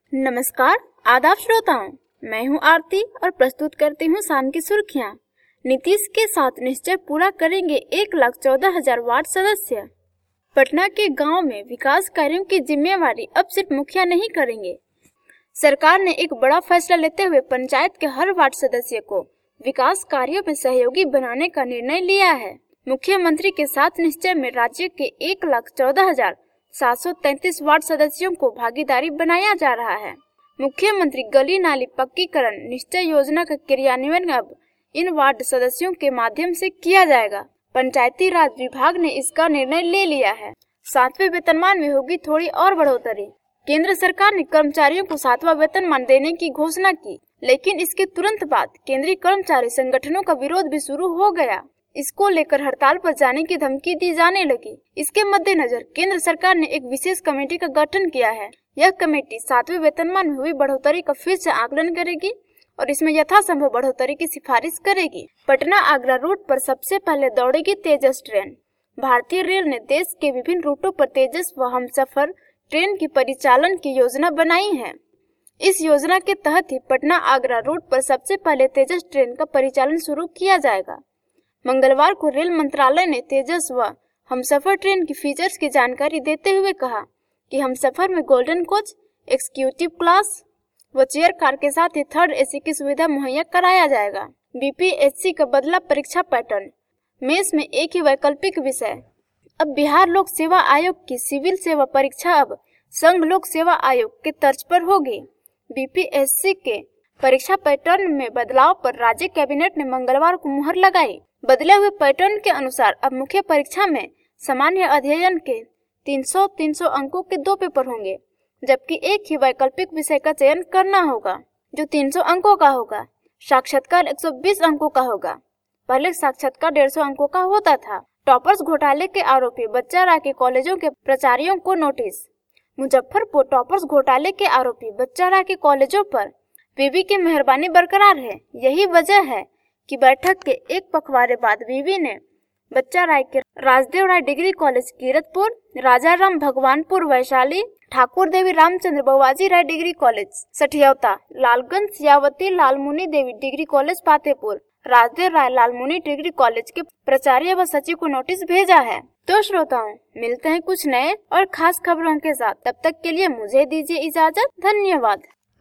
नमस्कार, आदाब श्रोताओं, मैं हूं आरती और प्रस्तुत करती हूं शाम की सुर्खियां। नीतीश के साथ निश्चय पूरा करेंगे 1,14,000 वार्ड सदस्य। पटना के गांव में विकास कार्यों की जिम्मेवारी अब सिर्फ मुखिया नहीं करेंगे। सरकार ने एक बड़ा फैसला लेते हुए पंचायत के हर वार्ड सदस्य को विकास कार्यों में सहयोगी बनाने का निर्णय लिया है। मुख्यमंत्री के साथ निश्चय में राज्य के 1,14,733 वार्ड सदस्यों को भागीदारी बनाया जा रहा है। मुख्यमंत्री गली नाली पक्कीकरण निश्चय योजना का क्रियान्वयन अब इन वार्ड सदस्यों के माध्यम से किया जाएगा। पंचायती राज विभाग ने इसका निर्णय ले लिया है। 7वें वेतनमान में होगी थोड़ी और बढ़ोतरी। केंद्र सरकार ने कर्मचारियों को 7वां वेतनमान देने की घोषणा की, लेकिन इसके तुरंत बाद केंद्रीय कर्मचारी संगठनों का विरोध भी शुरू हो गया। इसको लेकर हड़ताल पर जाने की धमकी दी जाने लगी। इसके मद्देनजर केंद्र सरकार ने एक विशेष कमेटी का गठन किया है। यह कमेटी 7वें वेतनमान में हुई बढ़ोतरी का फिर से आकलन करेगी और इसमें यथासंभव बढ़ोतरी की सिफारिश करेगी। पटना आगरा रूट पर सबसे पहले दौड़ेगी तेजस ट्रेन। भारतीय रेल ने देश के विभिन्न रूटों पर तेजस व हमसफर ट्रेन की परिचालन की योजना बनाई है। इस योजना के तहत ही पटना आगरा रूट पर सबसे पहले तेजस ट्रेन का परिचालन शुरू किया जाएगा। मंगलवार को रेल मंत्रालय ने तेजस व हमसफर ट्रेन की फीचर्स की जानकारी देते हुए कहा कि हमसफर में गोल्डन कोच, एग्जीक्यूटिव क्लास व चेयर कार के साथ ही 3rd AC की सुविधा मुहैया कराया जाएगा। बीपीएससी का बदला परीक्षा पैटर्न, मेंस में एक ही वैकल्पिक विषय। अब बिहार लोक सेवा आयोग की सिविल सेवा परीक्षा अब संघ लोक सेवा आयोग के तर्ज पर होगी। बीपीएससी के परीक्षा पैटर्न में बदलाव पर राज्य कैबिनेट ने मंगलवार को मुहर लगाई। बदले हुए पैटर्न के अनुसार अब मुख्य परीक्षा में सामान्य अध्ययन के 300 अंकों के 2 पेपर होंगे, जबकि एक ही वैकल्पिक विषय का चयन करना होगा जो 300 अंकों का होगा। साक्षात्कार 120 अंकों का होगा। पहले साक्षात्कार 150 अंकों का होता था। टॉपर्स घोटाले के आरोपी बच्चा राय के कॉलेजों के प्राचार्यों को नोटिस। मुजफ्फरपुर टॉपर्स घोटाले के आरोपी बच्चा राय के कॉलेजों पर विवि की मेहरबानी बरकरार है। यही वजह है कि बैठक के एक पखवाड़े बाद विवि ने बच्चा राय के Rajdev Rai degree college Kiratpur, Raja Ram Bhagwanpur Vaishali, Thakur Devi Ramchandra Bawaji Rai degree college Sathiyauta, Lalganj Siyawati Lalmuni Devi degree college Patepur, Rajdev Rai Lalmuni degree college के प्राचार्य व सचिव को नोटिस भेजा है। तो श्रोताओं, मिलते हैं कुछ नए और खास खबरों के साथ। तब तक के लिए मुझे दीजिए इजाजत। धन्यवाद।